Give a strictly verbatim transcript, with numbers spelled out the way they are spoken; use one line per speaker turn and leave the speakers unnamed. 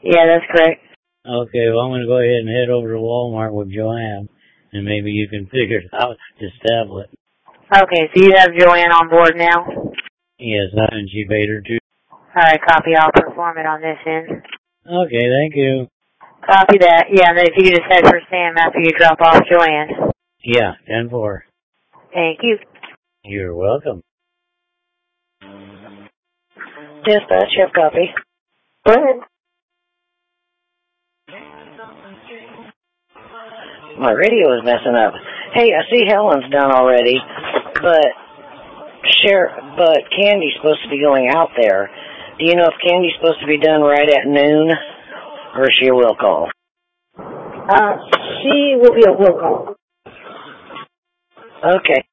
Yeah, that's correct.
Okay, well, I'm going to go ahead and head over to Walmart with Joanne, and maybe you can figure it out this tablet.
Okay, so you have Joanne on board now?
Yes, and she paid her too.
All right, copy. I'll perform it on this end.
Okay, thank you.
Copy that. Yeah, and then if you could just head for Sam after you drop off Joanne.
Yeah, ten four.
Thank you.
You're welcome.
Dispatch, you have copy.
Go ahead.
My radio is messing up. Hey, I see Helen's done already, but Cher, but Candy's supposed to be going out there. Do you know if Candy's supposed to be done right at noon, or is she a will call?
Uh, she will be a will call.
Okay.